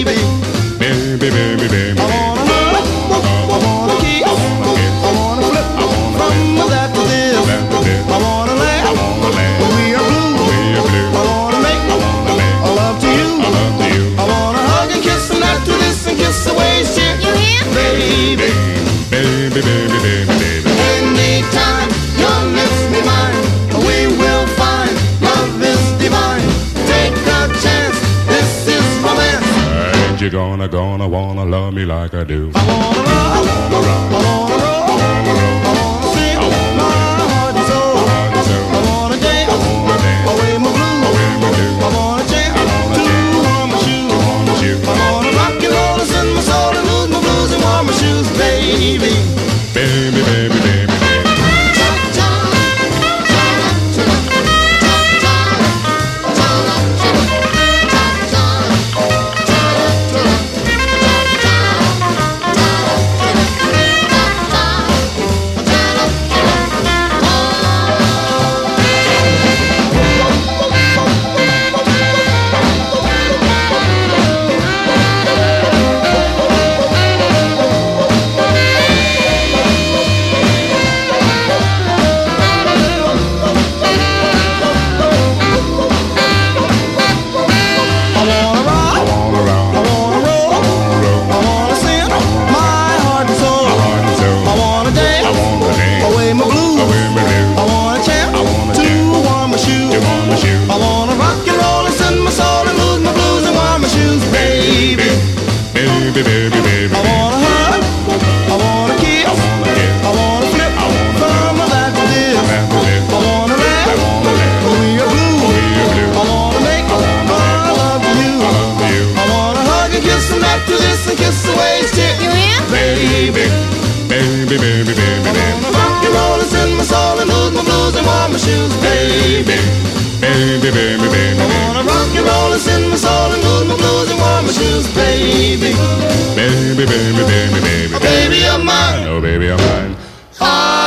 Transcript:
baby. Baby, baby, baby. I wanna hug, I wanna kiss, I wanna flip from that to this. I wanna laugh when we are blue. I wanna make love to you. I wanna hug and kiss and that to this and kiss away shit. You hear? Baby, Baby, baby, baby, baby. anytime your lips be mine, we will find love is divine. Take a chance, this is romance. Ain't you gonna wanna love me like I do? I wanna love, I wanna roll, I wanna sing my heart and soul. I wanna dance away my blues. I wanna chant to warm my shoes. I wanna rock and roll and send my soul and lose my blues and warm my shoes, baby. Baby, baby, baby, baby. Baby, baby, baby. I wanna hug, I wanna kiss, I wanna flip from that to this. I wanna laugh when we are blue. I wanna make love to you. I wanna hug and kiss and that to this and kiss away shit. You hear? Baby, Baby, baby, baby, I baby. wanna rock and roll and send my soul and lose my blues and warm my shoes. Baby, Baby, baby, baby, I wanna rock and roll and send my soul and lose my blues and warm my shoes. Baby, baby, baby, baby, baby. baby of mine. Oh, baby, I'm mine.